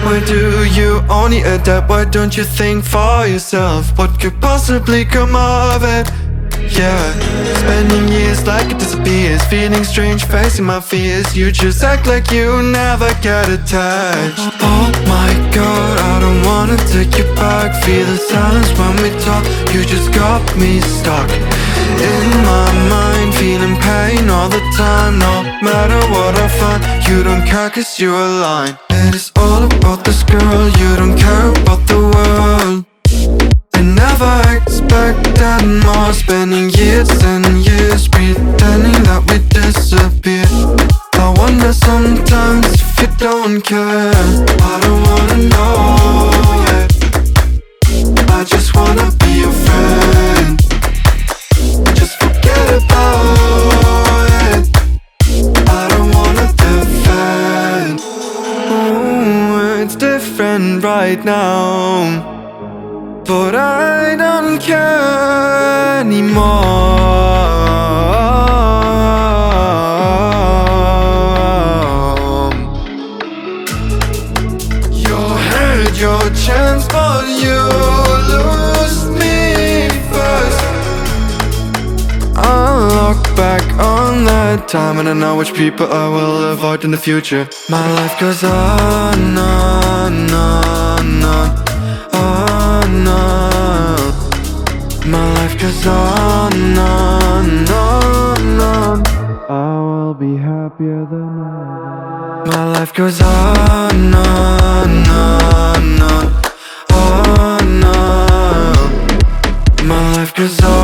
Why do you only adapt? Why don't you think for yourself? What could possibly come of it? Yeah, spending years like it disappears, feeling strange, facing my fears. You just act like you never get attached. Oh my god, I don't wanna take you back. Feel the silence when we talk. You just got me stuck in my mind, feeling pain all the time. No matter what I find, you don't care cause you're aligned. It is all about this girl, you don't care about the world. I never expected more, spending years and years pretending that we disappear. I wonder sometimes if you don't care. I don't wanna know, yeah. I just wanna be your friend. Just forget about it. I don't wanna defend. Ooh, it's different right now, but I don't care anymore. You had your chance, but you lose me first. I'll look back on that time, and I know which people I will avoid in the future. My life goes on, on, on, on. No, my life goes on, on, on, on. I will be happier than ever. My life goes on, on, on, on, on, on. My life goes on.